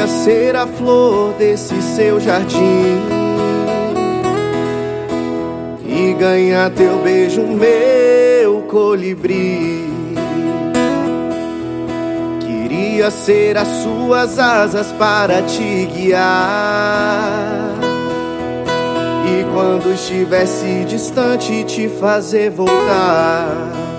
Queria ser a flor desse seu jardim e ganhar teu beijo, meu colibri. Queria ser as suas asas para te guiar, e quando estivesse distante te fazer voltar.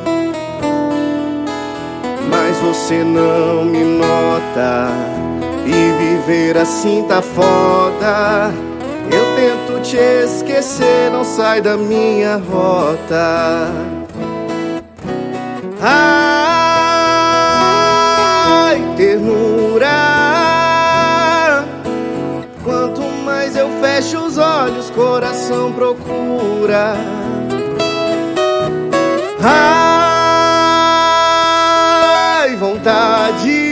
Mas você não me nota, e viver assim tá foda. Eu tento te esquecer, não sai da minha rota. Ai, ternura, quanto mais eu fecho os olhos, coração procura. Ai, vontade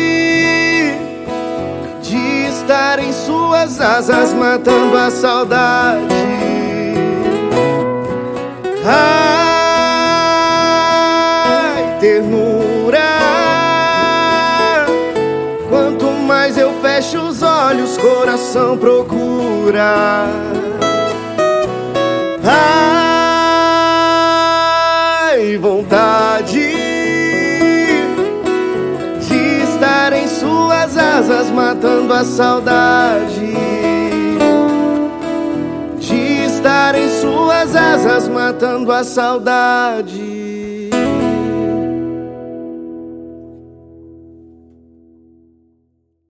de estar em suas asas, matando a saudade. Ai, ternura, quanto mais eu fecho os olhos, coração procura. Ai, vontade de estar em suas asas, matando a saudade. De estar em suas asas, matando a saudade.